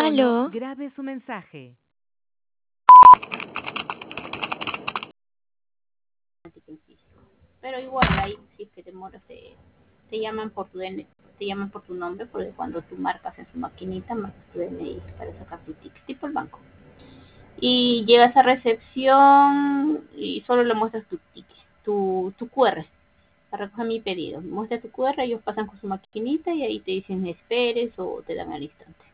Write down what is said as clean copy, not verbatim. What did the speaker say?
tono, Aló, grabe su mensaje. en físico. Pero igual ahí si es que demoras te llaman por tu DNI, te llaman por tu nombre, porque cuando tú marcas en su maquinita, marcas tu DNI para sacar tu ticket, tipo el banco. Y llegas a recepción y solo le muestras tu ticket, tu QR. Recoge mi pedido. Muestra tu QR, ellos pasan con su maquinita y ahí te dicen esperes o te dan al instante.